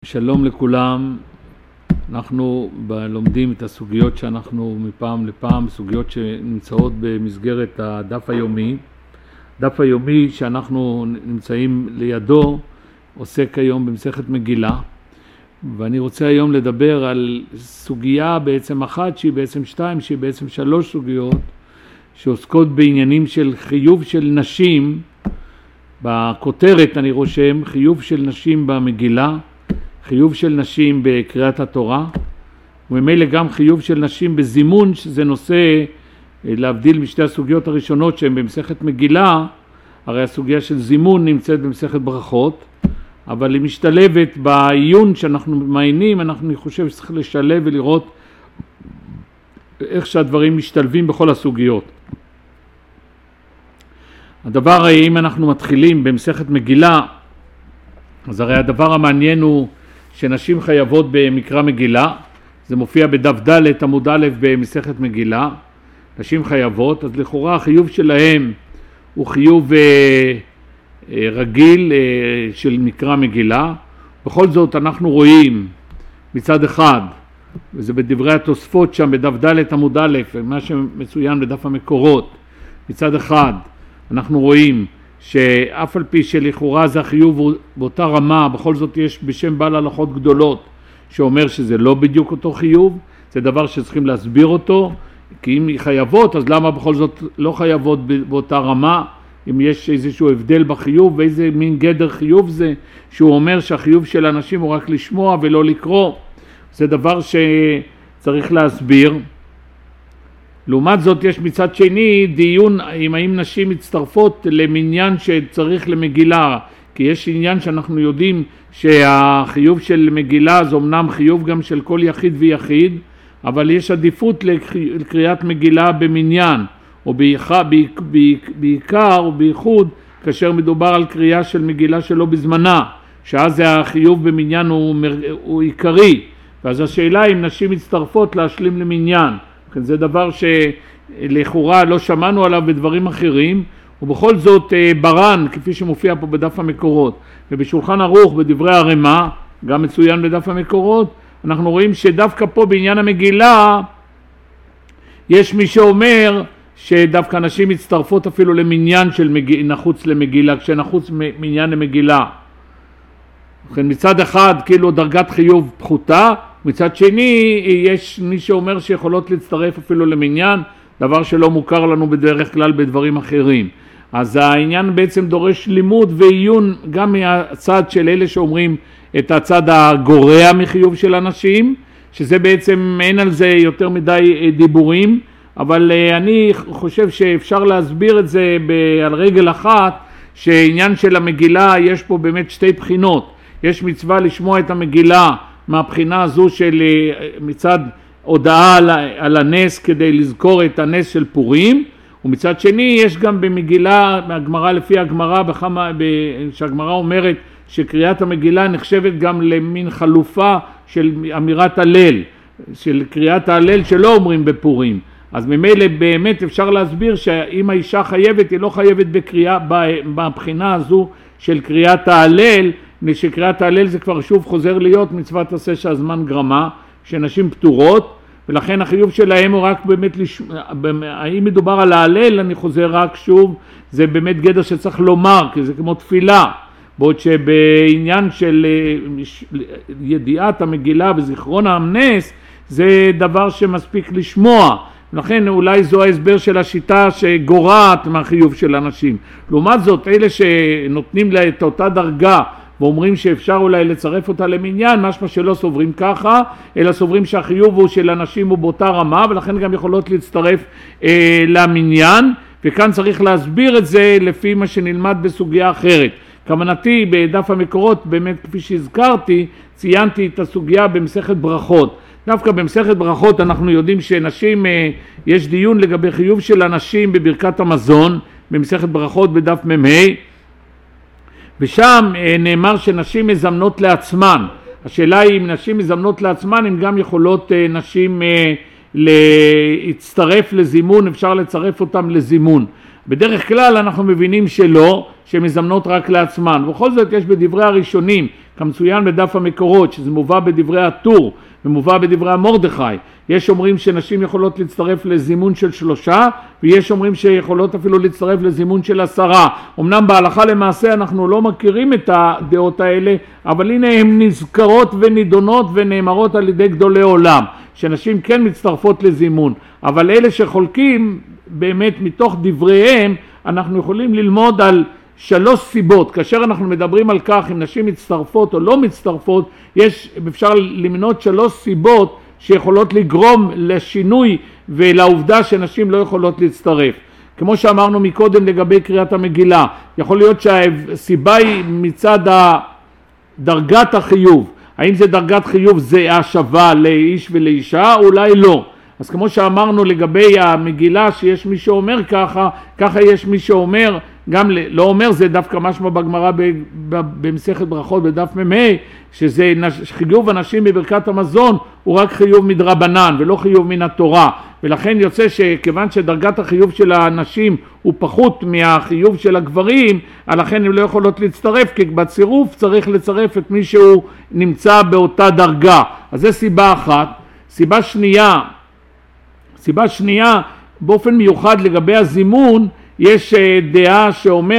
שלום לכולם. אנחנו לומדים את הסוגיות שאנחנו מפעם לפעם, סוגיות שנמצאות במסגרת הדף היומי. דף היומי שאנחנו נמצאים לידו עוסק היום במסכת מגילה, ואני רוצה היום לדבר על סוגיה בעצם אחת שהיא בעצם שתיים, שהיא בעצם שלוש סוגיות שעוסקות בעניינים של חיוב של נשים. בכותרת אני רושם חיוב של נשים במגילה, חיוב של נשים בקריאת התורה, וממילא גם חיוב של נשים בזימון, שזה נושא להבדיל משתי הסוגיות הראשונות שהן במסכת מגילה. הרי הסוגיה של זימון נמצאת במסכת ברכות, אבל היא משתלבת בעיון שאנחנו מעיינים. אני חושב שצריך לשלב ולראות איך שהדברים משתלבים בכל הסוגיות. הדבר, אם אנחנו מתחילים במסכת מגילה, אז הרי הדבר המעניין הוא שנשים חייבות במקרא מגילה. זה מופיע בדף ד' עמוד א' במסכת מגילה. נשים חייבות, אז לכאורה החיוב שלהם הוא חיוב רגיל של מקרא מגילה. בכל זאת אנחנו רואים מצד אחד, וזה בדברי התוספות שם בדף ד' עמוד א', מה שמצוין בדף המקורות, מצד אחד אנחנו רואים שאף על פי שלכאורה זה החיוב באותה רמה, בכל זאת יש בשם בעל הלכות גדולות שאומר שזה לא בדיוק אותו חיוב. זה דבר שצריכים להסביר אותו, כי אם חייבות אז למה בכל זאת לא חייבות באותה רמה, אם יש איזשהו הבדל בחיוב ואיזה מין גדר חיוב זה, שהוא אומר שהחיוב של אנשים הוא רק לשמוע ולא לקרוא. זה דבר שצריך להסביר. לעומת זאת יש מצד שני דיון האם נשים מצטרפות למניין שצריך למגילה, כי יש עניין שאנחנו יודעים שהחיוב של מגילה זה אמנם חיוב גם של כל יחיד ויחיד, אבל יש עדיפות לקריאת מגילה במניין, או בעיקר או בייחוד כאשר מדובר על קריאה של מגילה שלא בזמנה, שאז החיוב במניין הוא עיקרי. ואז השאלה אם נשים מצטרפות להשלים למניין. זה דבר שלכאורה לא שמענו עליו בדברים אחרים, ובכל זאת ברן, כפי שמופיע פה בדף המקורות ובשולחן ערוך בדברי הרמ"א, גם מצוין בדף המקורות, אנחנו רואים שדווקא פה בעניין המגילה יש מי שאומר שדווקא נשים מצטרפות אפילו למניין של נחוץ למגילה, כשנחוץ מניין למגילה. מצד אחד כאילו דרגת חיוב פחותה, מצד שני יש מי שאומר שיכולות להצטרף אפילו למניין, דבר שלא מוכר לנו בדרך כלל בדברים אחרים. אז העניין בעצם דורש לימוד ועיון גם מהצד של אלה שאומרים את הצד הגורע מחיוב של אנשים, שזה בעצם אין על זה יותר מדי דיבורים, אבל אני חושב שאפשר להסביר את זה על רגל אחת, שעניין של המגילה יש פה באמת שתי בחינות. יש מצווה לשמוע את המגילה מהבחינה הזו של מצד הודעה על הנס כדי לזכור את הנס של פורים, ומצד שני יש גם במגילה, מהגמרא לפי הגמרא, שהגמרא אומרת שקריאת המגילה נחשבת גם למין חלופה של אמירת הלל, של קריאת ההלל שלא אומרים בפורים. אז ממילא באמת אפשר להסביר שאם האישה חייבת, היא לא חייבת בקריאה בבחינה הזו של קריאת ההלל, שקריאת ההלל זה כבר שוב חוזר להיות מצוות עשה שהזמן גרמה, שנשים פטורות, ולכן החיוב שלהם הוא רק באמת, האם מדובר על ההלל, אני חוזר רק שוב, זה באמת גדר שצריך לומר, כי זה כמו תפילה, בעוד שבעניין של ידיעת המגילה וזיכרון הנס, זה דבר שמספיק לשמוע, לכן אולי זו ההסבר של השיטה שגורעת מהחיוב של אנשים. לעומת זאת, אלה שנותנים לה את אותה דרגה, ואומרים שאפשר אולי לצרף אותה למניין, משמע שלא סוברים ככה, אלא סוברים שהחיוב הוא של אנשים הוא באותה רמה, ולכן גם יכולות להצטרף למניין, וכאן צריך להסביר את זה לפי מה שנלמד בסוגיה אחרת. כוונתי בדף המקורות, באמת כפי שהזכרתי, ציינתי את הסוגיה במסכת ברכות. דווקא במסכת ברכות אנחנו יודעים שנשים, יש דיון לגבי חיוב של אנשים בברכת המזון, במסכת ברכות בדף מ"ה, ושם נאמר שנשים מזמנות לעצמן. השאלה היא אם נשים מזמנות לעצמן, אם גם יכולות נשים להצטרף לזימון, אפשר לצרף אותם לזימון. בדרך כלל אנחנו מבינים שלא, שמזמנות רק לעצמן. ובכל זאת יש בדברי הראשונים, כמצוין בדף המקורות, שזה מובא בדברי הטור ומובא בדברי המרדכי, יש אומרים שנשים יכולות להצטרף לזימון של 3, ויש אומרים שיכולות אפילו להצטרף לזימון של 10. אמנם בהלכה למעשה אנחנו לא מכירים את הדעות האלה, אבל הנה הן נזכרות ונידונות ונאמרות על ידי גדולי עולם, שנשים כן מצטרפות לזימון. אבל אלה שחולקים באמת מתוך דבריהם, אנחנו יכולים ללמוד על 3 סיבות. כאשר אנחנו מדברים על כך אם נשים מצטרפות או לא מצטרפות, אפשר למנות 3 סיבות שיכולות לגרום לשינוי ולעובדה שנשים לא יכולות להצטרף. כמו שאמרנו מקודם לגבי קריאת המגילה, יכול להיות שהסיבה היא מצד דרגת החיוב. האם זה דרגת חיוב זהה שווה לאיש ולאישה? אולי לא. אז כמו שאמרנו לגבי המגילה, שיש מי שאומר ככה, ככה יש מי שאומר, גם לא אומר, זה דווקא משמע בגמרא במסכת ברכות בדף מ"ה, שזה חיוב הנשים בברכת המזון הוא רק חיוב מדרבנן ולא חיוב מן התורה, ולכן יוצא שכיוון שדרגת החיוב של הנשים הוא פחות מהחיוב של הגברים, לכן הן לא יכולות להצטרף, כי בצירוף צריך לצרף את מי שהוא נמצא באותה דרגה. אז זה סיבה אחת. סיבה שנייה, באופן מיוחד לגבי הזימון, יש דעה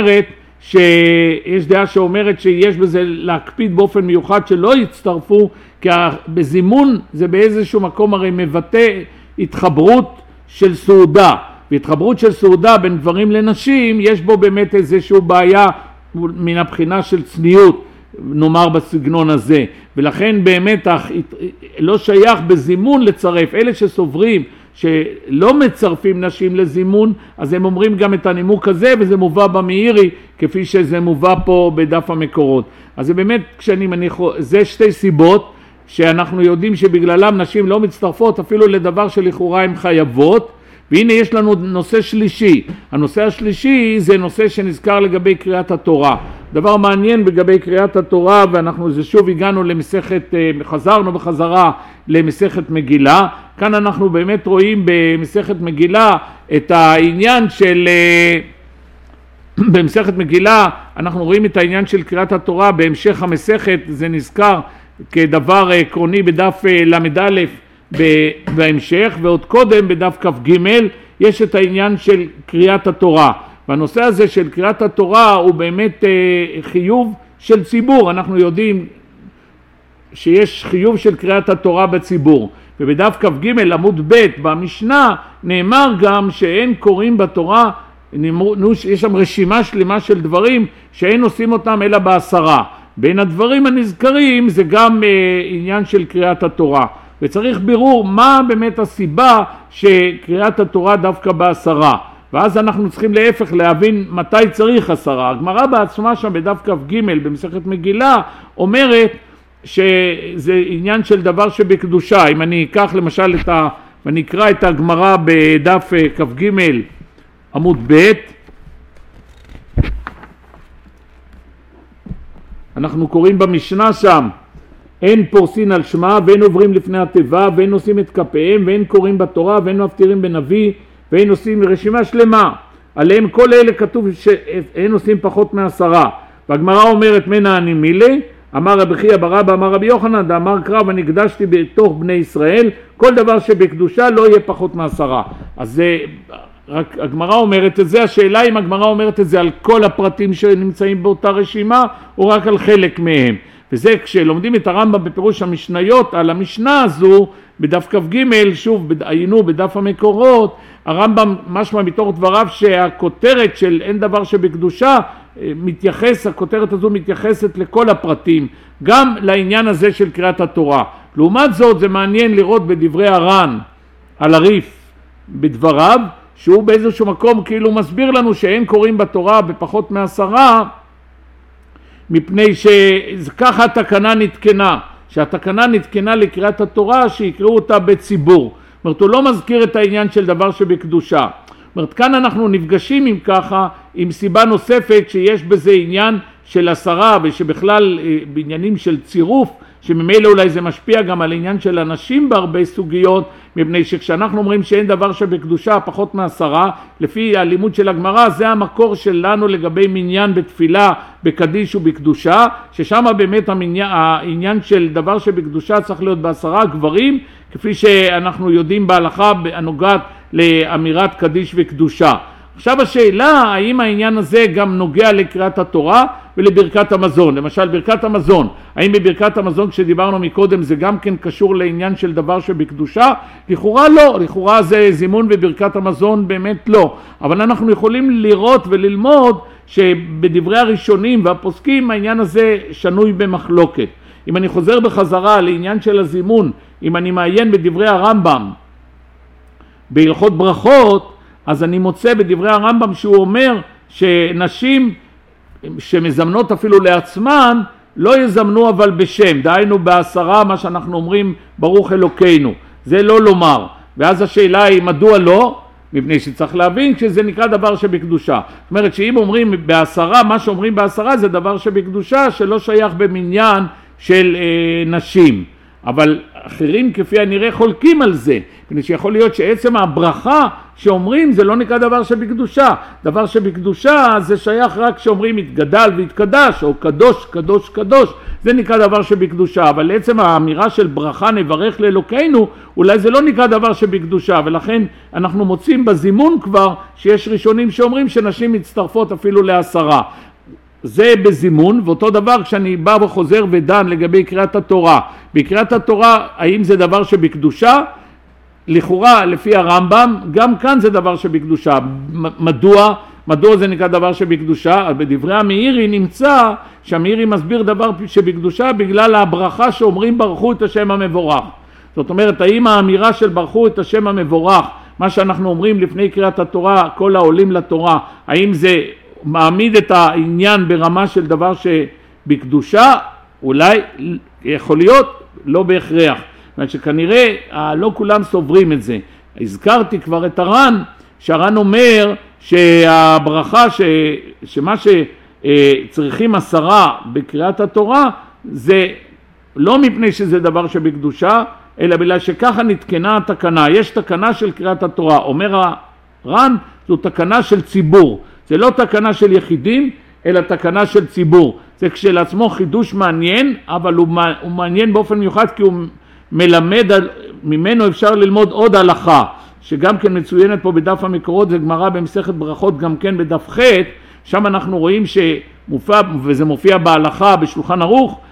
שאומרת שיש בזה להקפיד באופן מיוחד שלא יצטרפו, כי בזימון זה באיזשהו מקום הרי מבטא התחברות של סעודה, והתחברות של סעודה בין גברים לנשים יש בו באמת איזשהו בעיה מן הבחינה של צניעות, נאמר בסגנון הזה, ולכן באמת לא שייך בזימון לצרף. אלה שסוברים שלא מצרפים נשים לזימון, אז הם אומרים גם את הנימוק הזה, וזה מובא במאירי כפי שזה מובא פה בדף המקורות. אז זה באמת, זה 2 סיבות שאנחנו יודעים שבגללם נשים לא מצטרפות אפילו לדבר שלכאורה הן חייבות. והנה יש לנו נושא שלישי. הנושא השלישי זה נושא שנזכר לגבי קריאת התורה. דבר מעניין לגבי קריאת התורה, ואנחנו שוב הגענו חזרנו בחזרה למסכת מגילה. כאן אנחנו באמת רואים במסכת מגילה את העניין במסכת מגילה אנחנו רואים את העניין של קריאת התורה. בהמשך המסכת זה נזכר כדבר עקרוני בדף למ"א בהמשך, ועוד קודם בדף כ"ג יש את העניין של קריאת התורה. והנושא הזה של קריאת התורה הוא באמת חיוב של ציבור. אנחנו יודעים שיש חיוב של קריאת התורה בציבור, ובדף כ"ג עמוד ב' במשנה נאמר גם שאין קוראים בתורה, יש שם רשימה שלמה של דברים שאין עושים אותם אלא ב10. בין הדברים הנזכרים זה גם עניין של קריאת התורה, וצריך בירור מה באמת הסיבה שקריאת התורה דווקא ב10, ואז אנחנו צריכים להפך להבין מתי צריך 10. הגמרא בעצמה שם בדף כ"ג במסכת מגילה אומרת שזה עניין של דבר שבקדושה. אם אני אקח למשל ואני אקרא את הגמרא בדף כ"ג עמוד ב', אנחנו קוראים במשנה שם, אין פורסין על שמה ואין עוברים לפני התיבה ואין עושים את כפיהם ואין קוראים בתורה ואין מפטירים בנביא ואין עושים רשימה שלמה. עליהם כל אלה כתוב שאין עושים פחות מ10. והגמרא אומרת מנה אני מילי, אמר רבי חייא בר אבא אמר רבי יוחנן דאמר קרא ונקדשתי בתוך בני ישראל, כל דבר שבקדושה לא יהיה פחות מ10. אז זה רק הגמרא אומרת את זה. השאלה אם הגמרא אומרת את זה על כל הפרטים שנמצאים באותה רשימה או רק על חלק מהם. וזה כשלומדים את הרמב"ם בפירוש המשניות על המשנה הזו בדף כ"ג, שוב היינו בדף המקורות, הרמב"ם משמע מתוך דבריו שהכותרת של אין דבר שבקדושה הכותרת הזו מתייחסת לכל הפרטים, גם לעניין הזה של קריאת התורה. לעומת זאת זה מעניין לראות בדברי הר"ן על הריף בדבריו, שהוא באיזשהו מקום כאילו מסביר לנו שאין קוראים בתורה בפחות מ10, מפני שככה התקנה נתקנה, שהתקנה נתקנה לקריאת התורה שיקראו אותה בציבור. זאת אומרת, הוא לא מזכיר את העניין של דבר שבקדושה. זאת אומרת, כאן אנחנו נפגשים עם ככה, עם סיבה נוספת שיש בזה עניין של 10, ושבכלל בעניינים של צירוף שממילא אולי זה משפיע גם על עניין של אנשים בהרבה סוגיות, מפני שכשאנחנו אומרים שאין דבר שבקדושה פחות מ10, לפי הלימוד של הגמרא, זה המקור שלנו לגבי מניין בתפילה, בקדיש ובקדושה, ששם באמת העניין של דבר שבקדושה צריך להיות ב10 גברים, כפי שאנחנו יודעים בהלכה הנוגעת לאמירת קדיש וקדושה. עכשיו השאלה, האם העניין הזה גם נוגע לקריאת התורה ולברכת המזון? למשל ברכת המזון, האם בברכת המזון כשדיברנו מקודם זה גם כן קשור לעניין של דבר שבקדושה? לכאורה לא, לכאורה זה זימון בברכת המזון באמת לא, אבל אנחנו יכולים לראות וללמוד שבדברי הראשונים והפוסקים העניין הזה שנוי במחלוקת. אם אני חוזר בחזרה לעניין של הזימון, אם אני מעיין בדברי הרמב"ם בהלכות ברכות, אז אני מוצא בדברי הרמב"ם שהוא אומר שנשים שמזמנות אפילו לעצמן לא יזמנו אבל בשם, דהיינו ב10 מה שאנחנו אומרים ברוך אלוקינו, זה לא לומר. ואז השאלה היא מדוע לא? מפני שצריך להבין שזה נקרא דבר שבקדושה. זאת אומרת שאם אומרים ב10, מה שאומרים ב10 זה דבר שבקדושה שלא שייך במניין של נשים. אבל אחרים כפי הנראה חולקים על זה, מפני שיכול להיות שעצם הברכה שאומרים זה לא נקרא דבר שבקדושה. דבר שבקדושה זה שייך רק שאומרים התגדל והתקדש, או קדוש קדוש קדוש, זה נקרא דבר שבקדושה. אבל עצם האמירה של ברכה נברך לאלוקינו, אולי זה לא נקרא דבר שבקדושה, ולכן אנחנו מוצאים בזימון כבר שיש ראשונים שאומרים שנשים מצטרפות אפילו ל10. זה בזימון. ואותו דבר כשאני בא וחוזר ודן לגבי קריאת התורה, בקריאת התורה האם זה דבר שבקדושה? לכאורה לפי הרמב"ם גם כאן זה דבר שבקדושה. מדוע זה נקרא דבר שבקדושה? בדברי המאירי נמצא שהמאירי מסביר דבר שבקדושה בגלל הברכה שאומרים ברכו את השם המבורך. זאת אומרת, האם האמירה של ברכו את השם המבורך, מה שאנחנו אומרים לפני קריאת התורה כל העולים לתורה, האם זה מעמיד את העניין ברמה של דבר שבקדושה? אולי יכול להיות, לא בהכרח. זאת אומרת שכנראה לא כולם סוברים את זה. הזכרתי כבר את הר"ן, שהר"ן אומר שהברכה שמה שצריכים 10 בקריאת התורה זה לא מפני שזה דבר שבקדושה, אלא בגלל שככה נתקנה התקנה. יש תקנה של קריאת התורה, אומר הר"ן, זו תקנה של ציבור. זה לא תקנה של יחידים, אלא תקנה של ציבור. זה כשלעצמו חידוש מעניין, אבל הוא מעניין באופן מיוחד כי הוא מלמד, ממנו אפשר ללמוד עוד הלכה, שגם כן מצוינת פה בדף המקורות, זה גמרא במסכת ברכות גם כן בדף ח', שם אנחנו רואים שמופיע, וזה מופיע בהלכה בשולחן ערוך,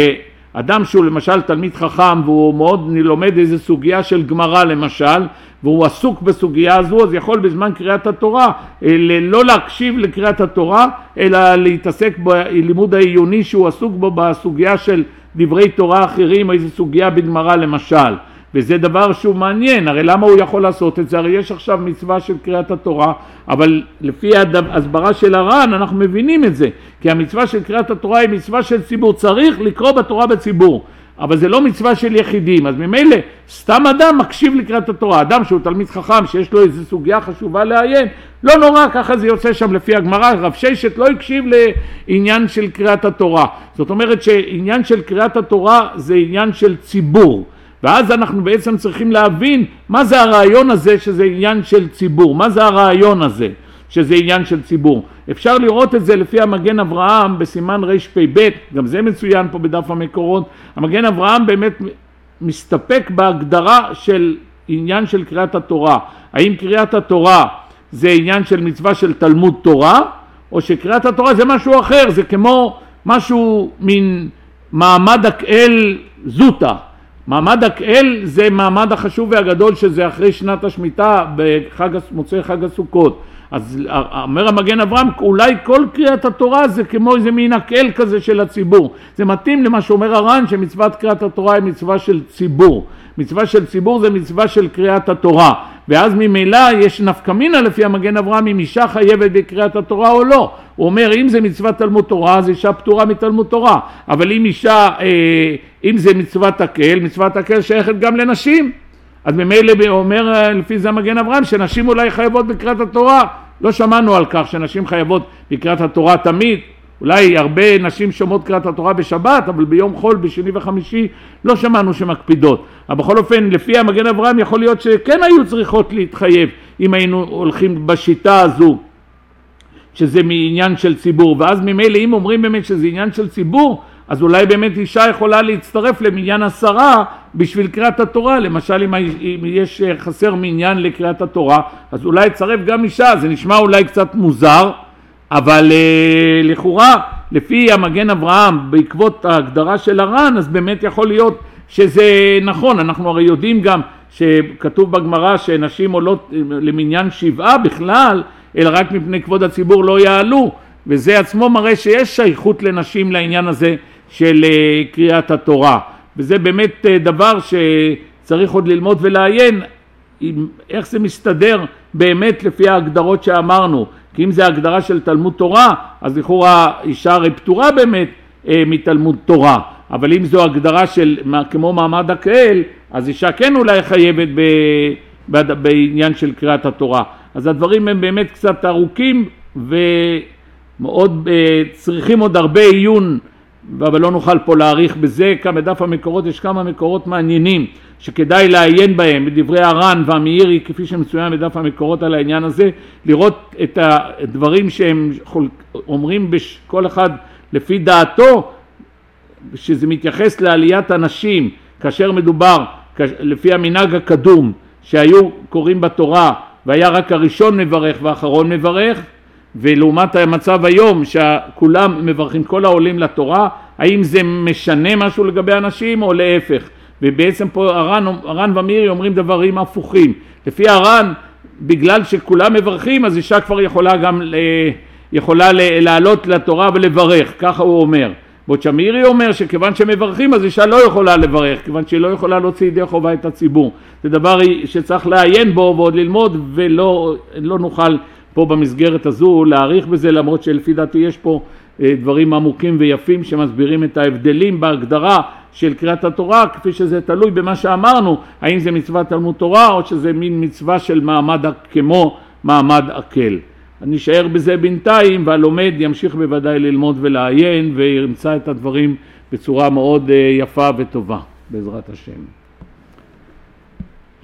שאדם שהוא למשל תלמיד חכם והוא מאוד לומד איזו סוגיה של גמרא למשל, והוא עסוק בסוגיה הזו, אז יכול בזמן קריאת התורה לא להקשיב לקריאת התורה, אלא להתעסק בלימוד העיוני שהוא עסוק בו בסוגיה של דברי תורה אחרים, או איזו סוגיה בגמרא למשל. וזה דבר שהוא מעניין, הרי למה הוא יכול לעשות את זה? הרי יש עכשיו מצווה של קריאת התורה, אבל לפי ההסברה של הר"ן אנחנו מבינים את זה, כי המצווה של קריאת התורה היא מצווה של ציבור, צריך לקרוא בתורה בציבור, אבל זה לא מצווה של יחידים. אז ממילא סתם אדם מקשיב לקריאת התורה, אדם שהוא תלמיד חכם שיש לו איזו סוגיה חשובה לעיין, לא נורא, ככה זה יוצא שם לפי הגמרא, רב ששת לא הקשיב לעניין של קריאת התורה. זאת אומרת שעניין של קריאת התורה זה עניין של ציבור, ואז אנחנו בעצם צריכים להבין מה זה הרעיון הזה שזה עניין של ציבור, מה זה הרעיון הזה שזה עניין של ציבור. אפשר לראות את זה לפי המגן אברהם בסימן רפ"ב, גם זה מצוין פה בדף המקורות. המגן אברהם באמת מסתפק בהגדרה של עניין של קריאת התורה. האם קריאת התורה זה עניין של מצווה של תלמוד תורה, או שקריאת התורה זה משהו אחר, זה כמו משהו מן מעמד הקהל זוטה. מעמד הקהל זה מעמד החשוב והגדול שזה אחרי שנת השמיטה במוצאי חג הסוכות. אז אומר המגן אברהם, אולי כל קריאת התורה זה כמו איזה מין הקהל כזה של הציבור. זה מתאים למה שאומר הר"ן, שמצוות קריאת התורה היא מצווה של ציבור. מצווה של ציבור זה מצווה של קריאת התורה. ואז ממילא יש נפקא מינה לפי המגן אברהם אם אישה חייבת בקריאת התורה או לא. הוא אומר אם זה מצוות תלמוד תורה אז אישה פטורה מתלמוד תורה. אבל אם זה מצוות הקהל, מצוות הקהל שייכת גם לנשים. אז ממילא אומר לפי זה המגן אברהם שנשים אולי חייבות בקריאת התורה. לא שמענו על כך שנשים חייבות בקריאת התורה תמיד, אולי הרבה נשים שומעות קריאת התורה בשבת, אבל ביום חול, בשני וחמישי, לא שמענו שמקפידות. אבל בכל אופן, לפי המגן אברהם, יכול להיות שכן היו צריכות להתחייב, אם היינו הולכים בשיטה הזו, שזה מעניין של ציבור. ואז ממילא, אם אומרים באמת שזה עניין של ציבור, אז אולי באמת אישה יכולה להצטרף למניין 10 בשביל קריאת התורה. למשל, אם יש חסר מעניין לקריאת התורה, אז אולי צרף גם אישה. זה נשמע אולי קצת מוזר, אבל לכאורה, לפי המגן אברהם, בעקבות ההגדרה של הר"ן, אז באמת יכול להיות שזה נכון. אנחנו הרי יודעים גם שכתוב בגמרא שנשים עולות למניין 7 בכלל, אלא רק מפני כבוד הציבור לא יעלו, וזה עצמו מראה שיש שייכות לנשים לעניין הזה של קריאת התורה. וזה באמת דבר שצריך עוד ללמוד ולעיין איך זה מסתדר באמת לפי ההגדרות שאמרנו. כי אם זה הגדרה של תלמוד תורה, אז לכאורה אישה הרי פטורה באמת מתלמוד תורה. אבל אם זו הגדרה של כמו מעמד הקהל, אז אישה כן אולי חייבת בעניין של קריאת התורה. אז הדברים הם באמת קצת ארוכים ומאוד צריכים עוד הרבה עיון, אבל לא נוכל פה להאריך בזה. בדף המקורות יש כמה מקורות מעניינים שכדאי לעיין בהם, בדברי הר"ן והמאירי כפי שמצוין בדף המקורות על העניין הזה, לראות את הדברים שהם אומרים כל אחד לפי דעתו, שזה מתייחס לעליית הנשים, כאשר מדובר לפי המנהג הקדום שהיו קוראים בתורה והיה רק הראשון מברך והאחרון מברך, ולעומת המצב היום שכולם מברכים כל העולים לתורה, האם זה משנה משהו לגבי אנשים או להפך? ובעצם פה הר"ן והמאירי אומרים דברים הפוכים. לפי הר"ן, בגלל שכולם מברכים, אז אישה כבר יכולה לעלות לתורה ולברך, ככה הוא אומר. בעוד שהמאירי אומר שכיוון שמברכים, אז אישה לא יכולה לברך, כיוון שהיא לא יכולה להוציא ידי חובה את הציבור. זה דבר שצריך לעיין בו ועוד ללמוד, ולא נוכל פה במסגרת הזו להעריך בזה, למרות שלפי דעתי יש פה דברים עמוקים ויפים שמסבירים את ההבדלים בהגדרה של קריאת התורה, כפי שזה תלוי במה שאמרנו, האם זה מצווה תלמוד תורה או שזה מין מצווה של מעמד כמו מעמד הקהל. אני אשאר בזה בינתיים, והלומד ימשיך בוודאי ללמוד ולעיין וימצא את הדברים בצורה מאוד יפה וטובה, בעזרת השם.